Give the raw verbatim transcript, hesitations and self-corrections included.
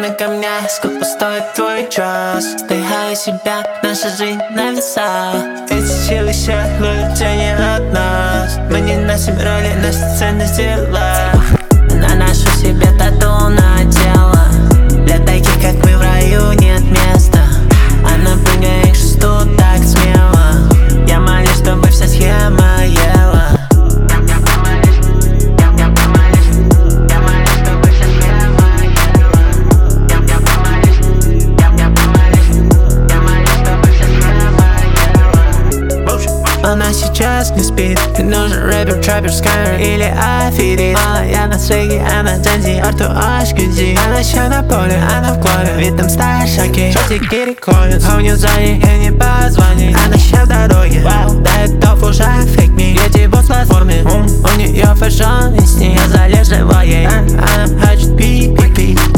на камнях, сколько стоит твой час? Вздыхаю себя, наша жизнь на весах. Эти силы щеплют тени от нас. Мы не носим роли, наша ценность дела. Наношу себе тату на тело. Для таких, как мы, в раю нет места. А напрягая их шесту так смело. Я молюсь, чтобы вся схема ела. Она сейчас не спит. И нужен рэпер, траппер, скайер или аферист. Мало я на свеге, она Дзензи, Арту Ашкиди. Она еще на поле, она в клубе, ведь там стая шаги. Шотики рекордят, а у нее звони, и не позвони. Она еще в дороге, да это уже фейк ми. Еди вот с платформы, у нее фэшн, и с нее залез живое. Она хочет пи-пи-пи.